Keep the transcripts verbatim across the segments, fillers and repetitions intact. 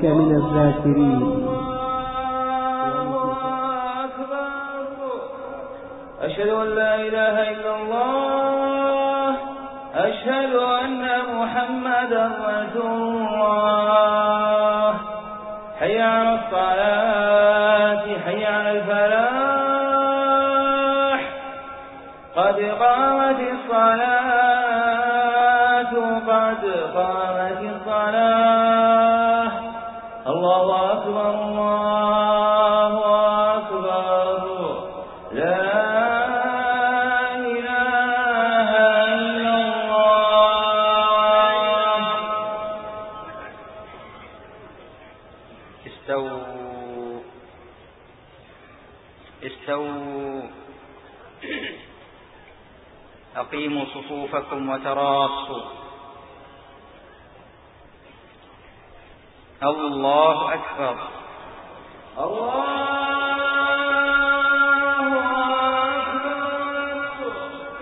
من الذاكرين. أشهد أن لا إله إلا الله، أشهد أن محمدا رسول الله. حي على الصلاة، حي على الفلاح، قد قامت الصلاة، قد قامت الصلاة. الله أكبر، الله أكبر، لا إله إلا الله. استووا استووا أقيموا صفوفكم وتراصوا. الله أكبر، الله أكبر.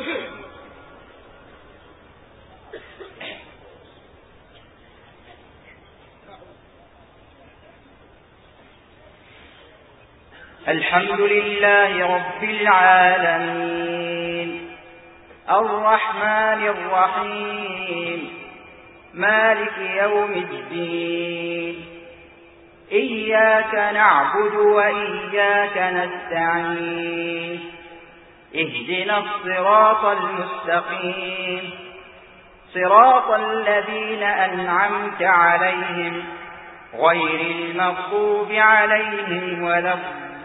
الحمد لله رب العالمين، الرحمن الرحيم، مالك يوم الدين. إياك نعبد وإياك نستعين، اهدنا الصراط المستقيم، صراط الذين أنعمت عليهم غير المغضوب عليهم ولا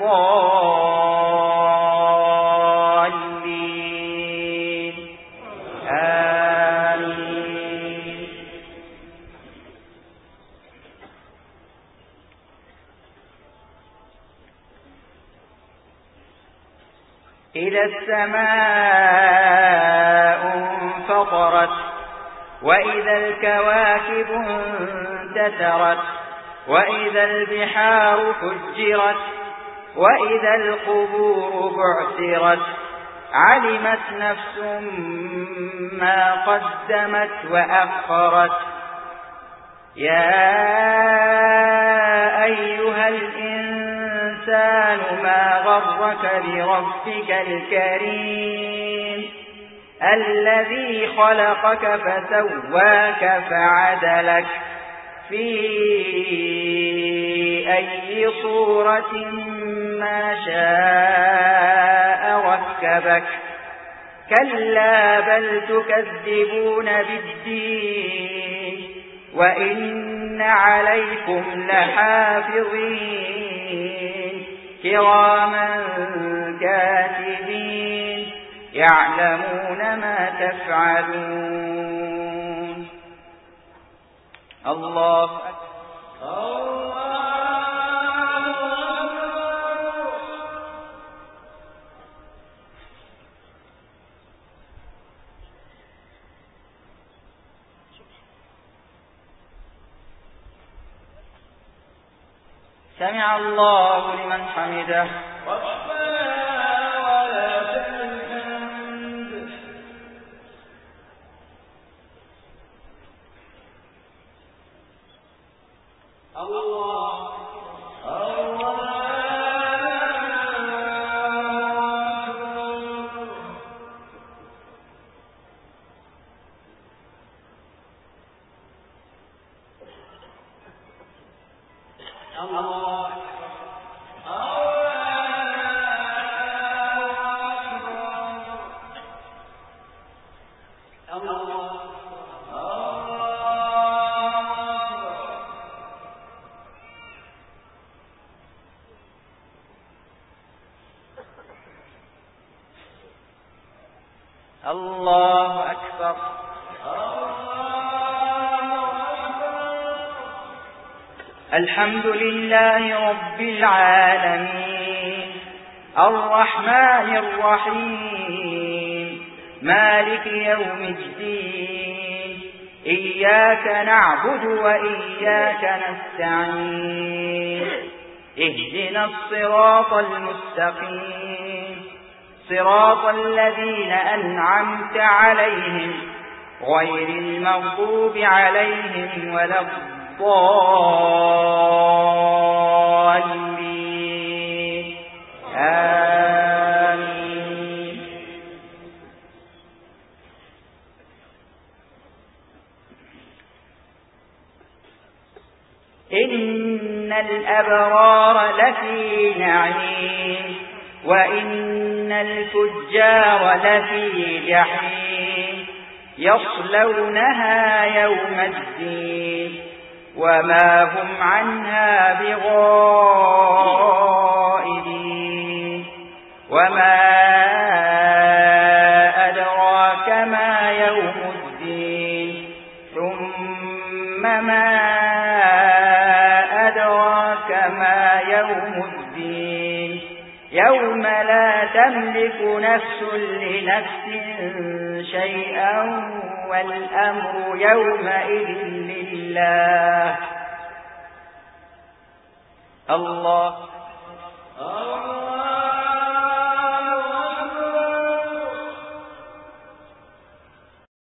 الضالين. آمين. إذا السماء انفطرت، وإذا الكواكب انتثرت، وإذا البحار فجرت، وإذا القبور بعثرت، علمت نفس ما قدمت وأخرت. يا أيها الإنسان ما غرك بربك الكريم، الذي خلقك فسواك فعدلك في أي صورة ما شاء ركبك. كلا بل تكذبون بالدين، وإن عليكم لحافظين كراما كاتبين يعلمون ما تفعلون. الله أكبر. سمع الله لمن حمده. ربنا ولك الحمد. الله الله الله الله أكبر. الحمد لله رب العالمين، الرحمن الرحيم، مالك يوم الدين. إياك نعبد وإياك نستعين، اهدنا الصراط المستقيم، صراط الذين أنعمت عليهم غير المغضوب عليهم ولا الضالين. إن الأبرار لفي نعيم وإن الفجار لفي جحيم يصلونها يوم الدين وما هم عنها بغائبين وما أدراك ما يوم الدين ثم ما أدراك ما يوم الدين يوم لا تملك نفس لنفس شيئا والأمر يومئذ لله. الله